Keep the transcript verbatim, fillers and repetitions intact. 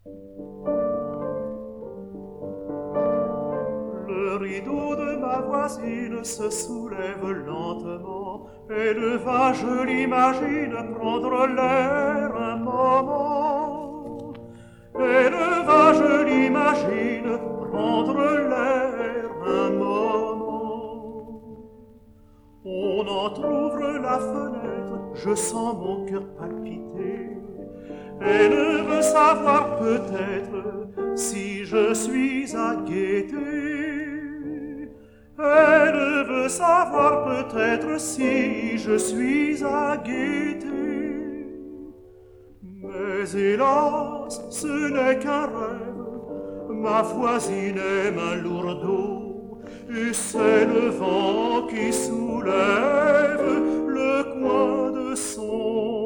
Le rideau de ma voisine se soulève lentement. Elle va, je l'imagine, prendre l'air un moment. Elle va, je l'imagine, prendre l'air un moment. On entr'ouvre la fenêtre, je sens mon cœur palpiter. Elle veut savoir peut-être si je suis à Gaîté. Elle veut savoir peut-être si je suis à Gaîté. Mais hélas, ce n'est qu'un rêve. Ma voisine aime un lourdeau, et c'est le vent qui soulève le coin de son